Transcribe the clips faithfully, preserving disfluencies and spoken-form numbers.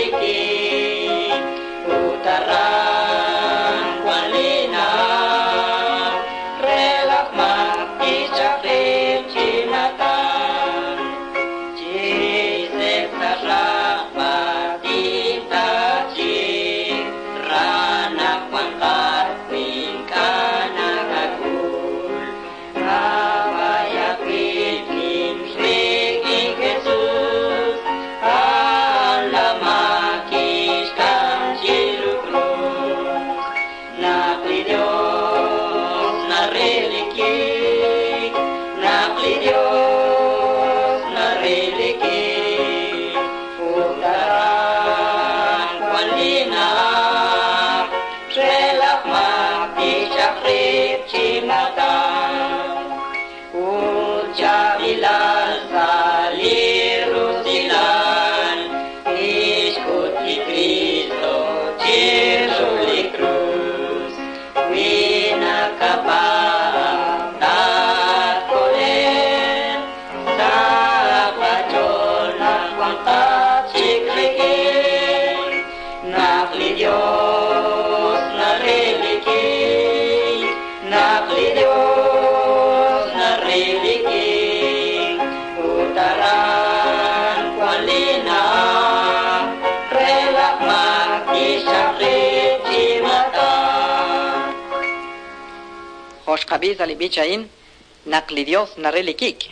Kabiz alibichain naklidios narelikik.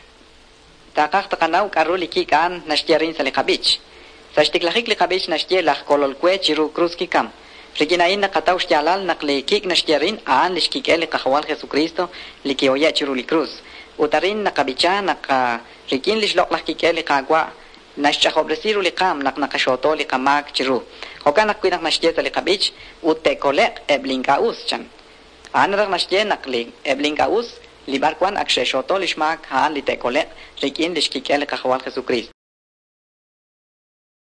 Takak takanau karulikik an nashtiarin salikabich. Sashtiklahik likabich nashtielach kololkwe chiru cruz kikam. Riginain nakataw shtialal naklikik nashtiarin an lishkikel kahwal Jesucristo likioya chiru likruz. Utarin nakabicha naka rikin lishlok kikel kagwa nashchahobresiru likam nak nakashoto likamak chiru. Hoka nakwinak nashtieta likabich utekolek eblinkaus chan. Anrak nashtie nakli eblinkaus libarkwan aksheshoto lishmak han litekole rikin lishkikel kahwal Jesucristo.